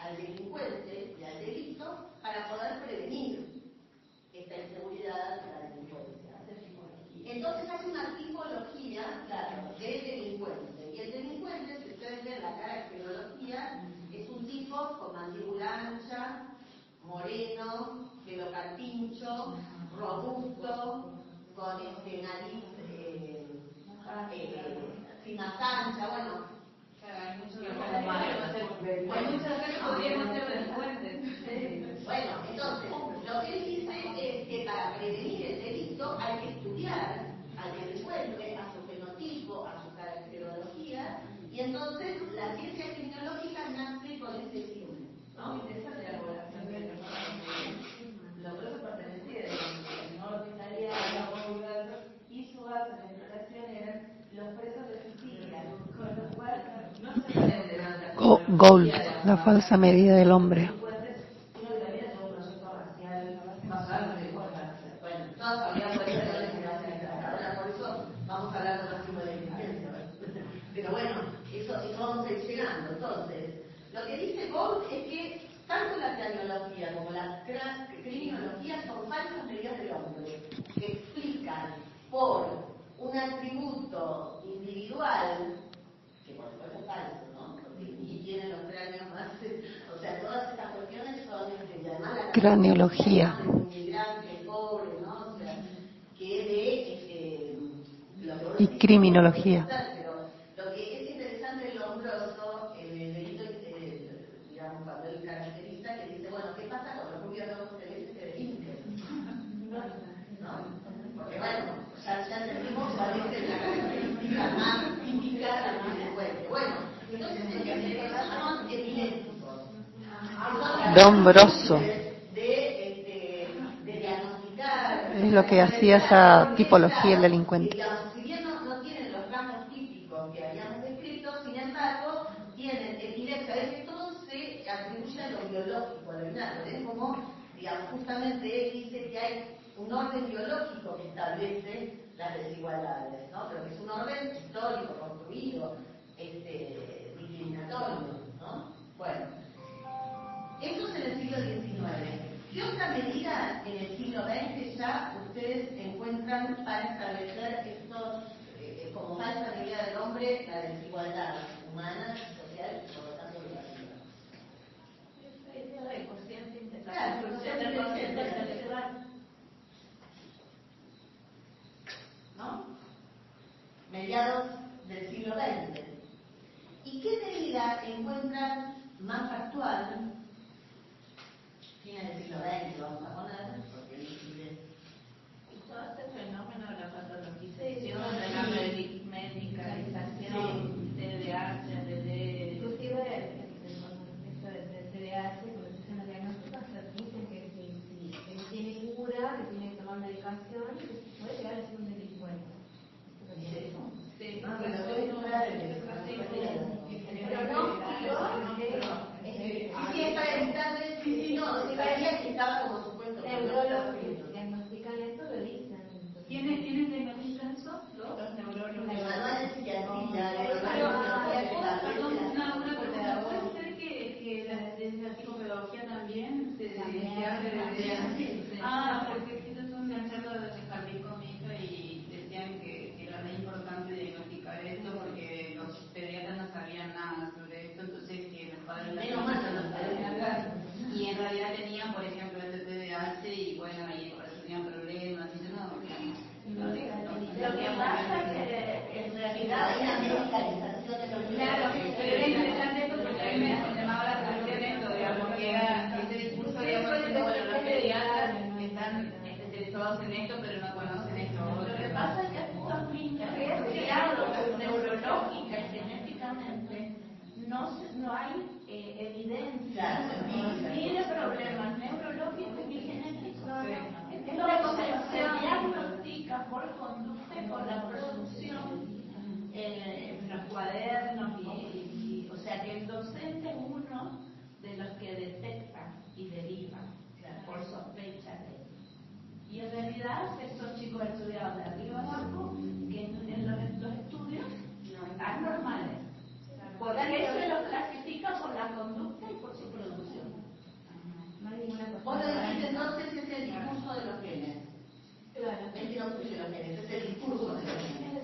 al delincuente y al delito para poder prevenir esta inseguridad de la delincuencia. Entonces hace una tipología, claro, del delincuente. Y el delincuente, si ustedes ven la caracterología, es un tipo con mandíbula ancha, moreno, pelo carpincho, robusto, con nariz sin más ancha, bueno. Hay muchos que podríamos ser delincuentes. Bueno, entonces, lo que él dice es que para prevenir el delito hay que estudiar al delincuente, a su fenotipo, a su caracterología, y entonces la ciencia criminológica nace con ese fin, ¿no? Interesante la población de los presos pertenecientes, ¿no? Lo que salía de la popular y su base de explotación eran los presos de Sicilia, con lo cual no se puede levantar. Gold, la falsa medida del hombre. Bueno, todos habían podido ahora por eso vamos a hablar de los tipos de delincuencia. Pero bueno, eso vamos a ir llegando. Entonces, lo que dice Gold es que tanto la craniología como la criminología son falsas medidas del hombre, que explican por un atributo individual, que por supuesto es falso, ¿no? Y tienen los cráneos más, o sea, todas estas cuestiones son, y además la craniología. Inmigrante, pobre, ¿no? O sea, que de y criminología. Pero lo que es interesante en Lombroso, en el delito, digamos, cuando él caracteriza, que dice, bueno, ¿qué pasa con los rubios ojos celestes que delinquen? ¿No? Porque bueno, ya entendimos cuál es la característica más típica del delincuente. Bueno, entonces el que se son epilépticos. Lombroso. De diagnosticar. Es lo que hacía esa tipología el delincuente. Digamos, si bien no tienen los rasgos típicos que habíamos descrito, sin embargo, tienen epilepsia. Es que todo se atribuye a lo biológico, a lo innato. ¿Ven cómo, digamos, justamente él dice que hay un orden biológico que establece las desigualdades, ¿no? Pero que es un orden histórico, construido, discriminatorio, ¿no? Bueno, eso es en el siglo XIX. ¿Qué otra medida en el siglo XX ya ustedes encuentran para establecer estos, como falsa medida del hombre, la desigualdad humana, social y por lo tanto educativa? El cociente intelectual. ¿No? Mediados del siglo XX. ¿Y qué medida encuentran más actual? Fines del siglo XX, vamos a poner, porque y todo este fenómeno de la patologización, de la medicalización, TDAH, inclusive esto del TDAH, con el sistema diagnóstico, dicen que si tiene cura, que tiene que tomar medicación, que puede llegar a ser un delincuente. Sí, sí, es para evitarle, no, parecía que estaba como supuesto. Neurólogos diagnostican esto, lo dicen. ¿Quiénes diagnostican eso? Los neurólogos. El manual de psiquiatría, una pregunta. ¿Puede ser que desde la psicopedagogía también se hable de porque quizás un charla de jardín con mi hija y decían que era muy importante diagnosticar esto porque los pediatras no sabían nada sobre esto, entonces que los padres menos mal que no sabían hablar. Y en realidad tenían, por ejemplo, este TDAH y bueno, ahí por eso tenían problemas y Lo que pasa es que en realidad hay una medicalización de los claro, pero era interesante esto porque a mí me llamaba la atención esto, digamos, que era este discurso, digamos, diciendo, bueno, los pediatras están especializados en esto, pero no conocen esto. lo que pasa es que estos niños criados neurológica y genéticamente no hay evidencia ni de problemas neurológicos ni genéticos. Entonces se diagnostica por conducta y por la presunción en los cuadernos o sea que el docente es uno de los que detecta y deriva por sospecha de él. Y en realidad estos chicos estudiados de arriba abajo que en los estudios están normales. Por eso se los clasifica por la conducta y por su producción. entonces es el discurso de los genes. Es que no incluye los genes, es el discurso de los genes.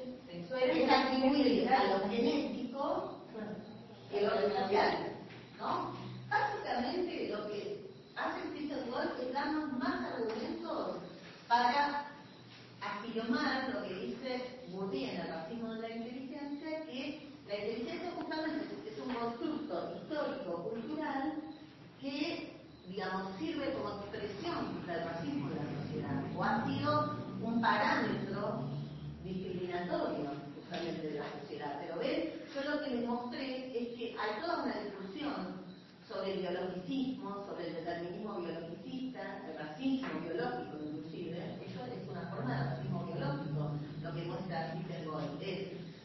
Es atribuir a lo genético el orden social, ¿no? Básicamente lo que hace Peter Wolf es darnos más argumentos para afirmar lo que dice Bourdieu en el racismo de la inteligencia, que la inteligencia justamente es un constructo histórico, cultural, que, digamos, sirve como expresión del racismo de la sociedad, o ha sido un parámetro discriminatorio justamente de la sociedad. Pero ven, yo lo que les mostré es que hay toda una discusión sobre el biologicismo, sobre el determinismo biologicista, el racismo biológico inclusive. Eso es una forma de racismo biológico, lo que muestra Peter Wolf, es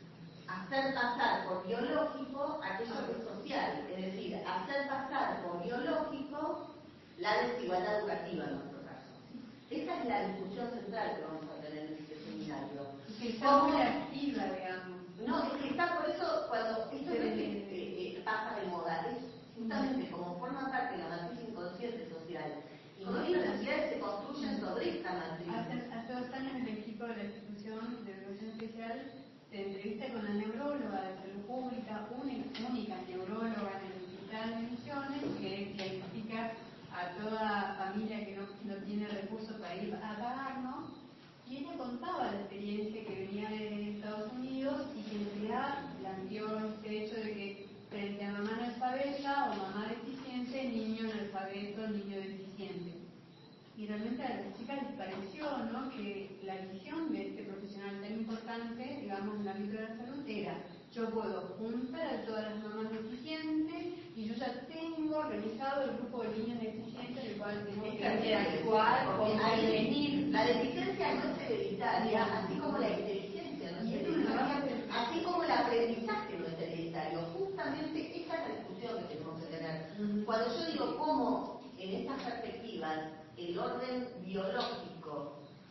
hacer pasar por biológico aquello que es social, es decir, hacer pasar por biológico la desigualdad educativa en nuestro caso. Esta es la discusión central que vamos a tener en este seminario. Que está muy activa, digamos. No, es que está por eso, cuando esto no es que pasa de moda, es justamente como forma parte de la matriz inconsciente social. Y hoy las sociedades se construyen sobre esta matriz. Hace 2 años el equipo de la institución de educación especial se entrevista con la neuróloga de salud pública, única neuróloga en el hospital de Misiones, que diagnostica a toda familia que no tiene recursos para ir a pagarnos. Y ella contaba la experiencia que venía de Estados Unidos y que en realidad planteó este hecho de que frente a mamá analfabeta o mamá deficiente, niño analfabeto, niño deficiente. Y realmente a las chicas les pareció, ¿no?, que la visión de este profesional tan importante, digamos, en el ámbito de la salud era: yo puedo juntar a todas las mamás deficientes y yo ya tengo organizado el grupo de niños deficientes del cual tengo que interactuar o prevenir. La deficiencia no es hereditaria, así como la inteligencia no es hereditaria, así como el aprendizaje no es hereditario. Justamente esa es la discusión que tenemos que tener. Cuando yo digo cómo en estas perspectivas el orden biológico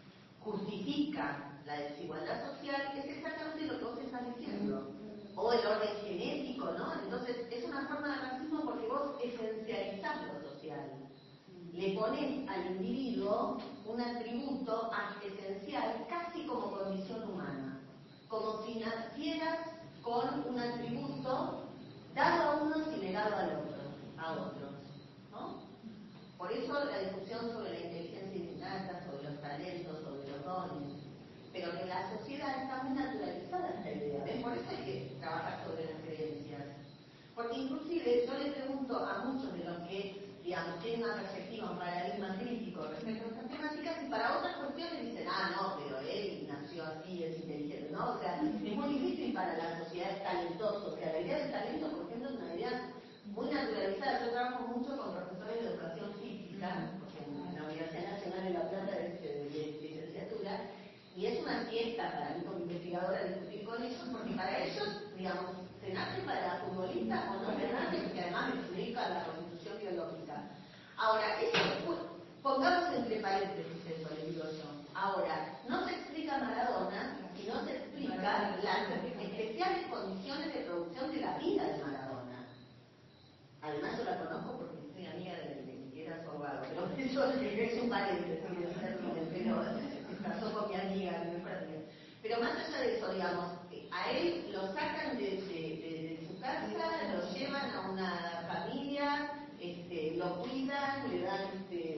justifica la desigualdad social, es exactamente lo que vos estás diciendo. O el orden genético, ¿no? Entonces, es una forma de racismo porque vos esencializás lo social. Le pones al individuo un atributo esencial, casi como condición humana. Como si nacieras con un atributo dado a unos y negado a otros, ¿no? Por eso la discusión sobre la inteligencia innata, sobre los talentos, sobre los dones, pero que la sociedad está muy naturalizada esta idea, ¿ven? Por eso hay que trabajar sobre las creencias. Porque inclusive yo le pregunto a muchos de los que, digamos, tienen una perspectiva, un paradigma crítico respecto a estas temáticas, y para otras cuestiones dicen, no, pero él nació así, es inteligente, ¿no? O sea, es muy difícil para la sociedad es talentoso. O sea, la idea del talento, por ejemplo, es una idea muy naturalizada. Yo trabajo mucho con profesores de educación física, porque en la Universidad Nacional de La Plata es de licenciatura, y es una fiesta para mí como investigadora discutir con ellos, porque para ellos, digamos, se nace para futbolistas o no se nace, porque además explica la constitución biológica. Ahora, eso, pongamos entre paréntesis eso, le digo yo. Ahora, no se explica Maradona, sino se explica las especiales condiciones de producción de la vida de Maradona. Además yo la conozco porque soy amiga de que era su abogado, pero eso es un paréntesis, pero se casó con mi amiga, mi mejor amiga. Pero más allá de eso, digamos, a él lo sacan de su casa, lo llevan a una familia, lo cuidan, le dan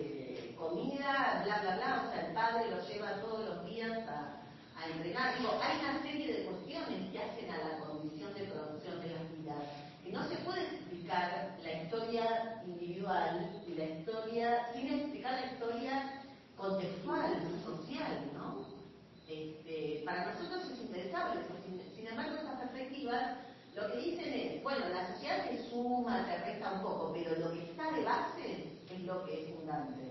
comida, bla, bla, bla, o sea, el padre lo lleva todos los días a entrenar. Digo, hay una serie de cuestiones que hacen a la condición de producción de las vidas, que no se puede explicar la historia individual y la historia, sin explicar la historia contextual, social, ¿no? Para nosotros es impensable, sin embargo, esas perspectivas lo que dicen es, bueno, la sociedad te suma, te resta un poco, pero lo que está de base es lo que es fundante.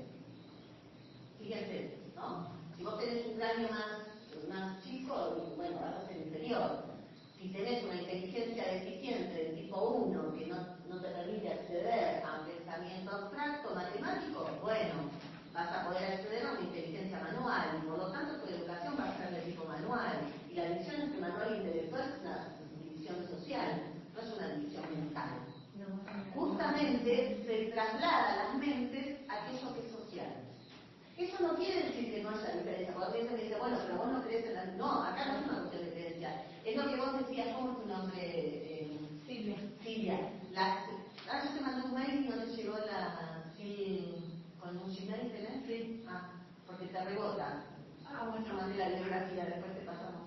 Fíjense, ¿no? Si vos tenés un cráneo más chico, bueno, vas a ser inferior. Si tenés una inteligencia deficiente de tipo 1 que no te permite acceder a un pensamiento abstracto, matemático, bueno, vas a poder acceder a una inteligencia manual, y por lo tanto tu educación va a ser de tipo manual. Y la división entre manual e intelectual es una división social, no es una división mental. Justamente se traslada a las mentes aquello que es social. Eso no quiere decir que no haya diferencia. Cuando alguien me dice, bueno, pero vos no crees en la... No, acá no es una cuestión de creencia. Es lo que vos decías, ¿cómo es tu nombre? Silvia. Silvia. Yo te mandé un mail y no te llegó con un Gmail, ¿tenés? Sí. Porque te rebota. Bueno. Yo mandé la bibliografía, después te pasamos.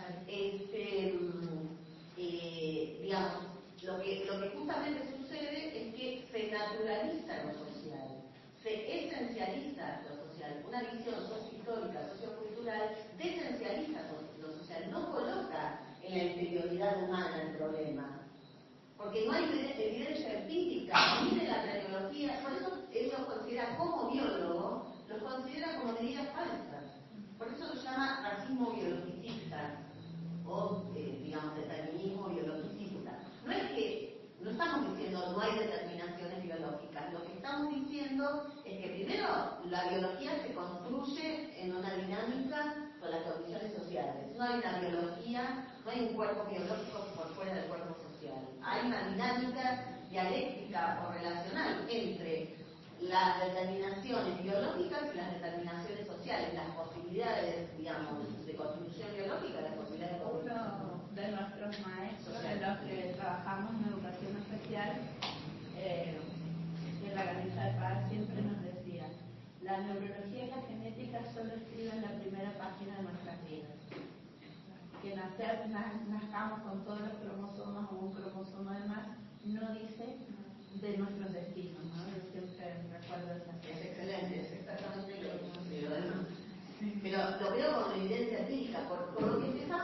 Digamos, lo que justamente sucede es que se naturaliza lo social, se esencializa lo social. Una visión sociohistórica, sociocultural, desencializa lo social, no coloca en la interioridad humana el problema. Porque no hay evidencia empírica, ni de la craniología, por eso él los considera como biólogo, los considera como medidas falsas. Por eso lo llama racismo biologicista, o digamos determinismo biologicista. No es que, no estamos diciendo no hay determinaciones biológicas, lo que estamos diciendo es que primero la biología se construye en una dinámica con las condiciones sociales. No hay una biología, no hay un cuerpo biológico por fuera del cuerpo social. Hay una dinámica dialéctica o relacional entre las determinaciones biológicas y las determinaciones sociales, las posibilidades, digamos, de construcción biológica, las posibilidades de construcción. Uno de nuestros maestros, de los que trabajamos en educación especial, en la Galicia de Paz, siempre nos decía, la neurología y la genética solo escriben la primera página de nuestras vidas. Que nazcamos con todos los cromosomas o un cromosoma de más, no dice de nuestros destinos, ¿no? Yo siempre recuerdo esa frase. Es excelente, es exactamente lo que considero. Pero lo veo como evidencia empírica, por lo que empezamos